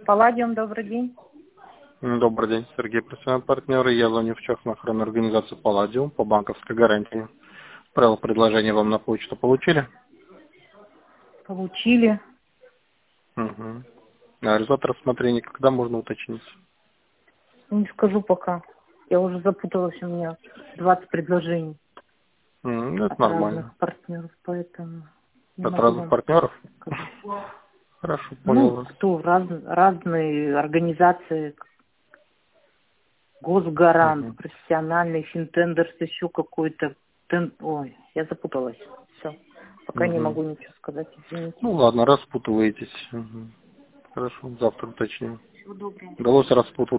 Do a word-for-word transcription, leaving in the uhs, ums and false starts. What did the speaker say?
Палладиум, добрый день. Добрый день, Сергей, профессиональный партнер. Я звоню в частную организацию Палладиум по банковской гарантии. Правила предложения вам на почту получили? Получили. Угу. А результат рассмотрения когда можно уточнить? Не скажу пока. Я уже запуталась, у меня двадцать предложений М, Ну, это от нормально. разных партнеров, поэтому не От могу разных вам партнеров? сказать. Хорошо, понял Ну, вас. кто? Раз, разные организации, Госгарант, Угу. профессиональный, Финтендерс, еще какой-то. Тен... Ой, я запуталась. Все. Пока не Угу. могу ничего сказать, извините. Ну ладно, распутываетесь. Угу. Хорошо, завтра уточним. Всего доброго. Удалось распутать.